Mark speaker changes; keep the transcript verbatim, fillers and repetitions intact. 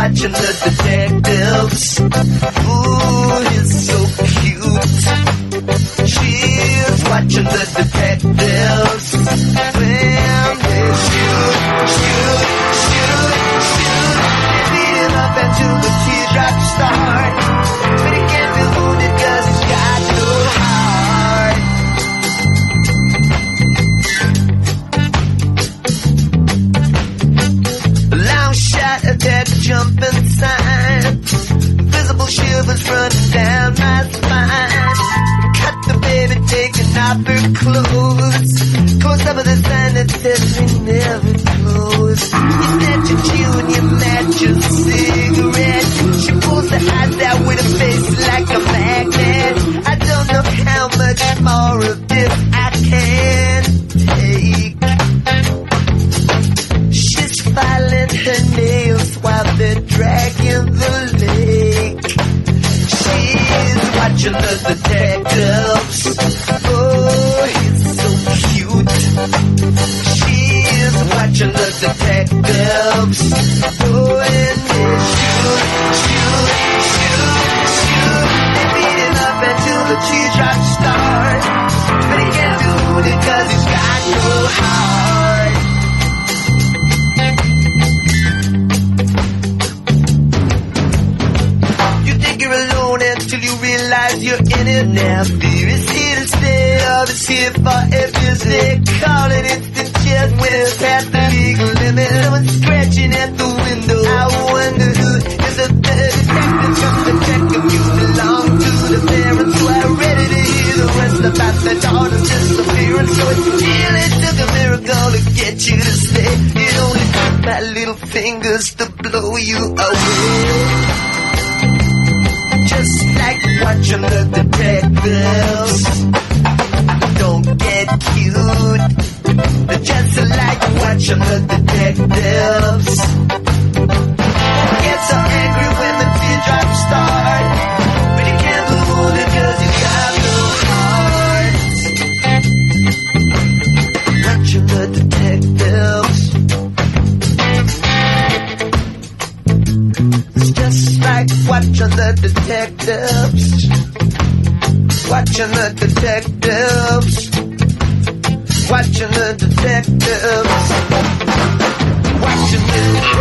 Speaker 1: watching the detectives. Ooh, he's so cute. She's watching the detectives. When they shoot, shoot, shoot, shoot, they beat him up until the teardrops start. But he can't be wounded 'cause he's got no heart. Long shot attack, jumping sign. Visible shivers running down my spine. Cut the baby, taking off her clothes. Close up with a sign that says we never close. You snatch a chew and you match a cigarette. She pulls her eyes out with a face like a magnet. I don't know how much more of this I can take. She's filing her nails while they're dragging the lake. She's watching the detectives. Oh, he's so cute. She's watching the detectives. Oh, and they shoot, shoot, shoot, shoot. They beat him up until the teardrops start. But he can't do it 'cause he's got no heart. You're alone until you realize you're in it now. Fear is here to stay, or it's here for a visit. Call it instant just when it's past the legal limit. Someone's scratching at the window. I wonder who is a detective from the check if you belong to the parents who are ready to hear the rest about the daughter's disappearance. So it really took a miracle to get you to stay. It only took my little fingers to blow you away. Just like watching the detectives. Don't get cute. Just like watching the detectives. Get so angry when the teardrops start. But you can't move it 'cause you got no heart. Watching the detectives. It's just like watching the detectives. Watching the detectives. Watching the detectives. Watching the detectives.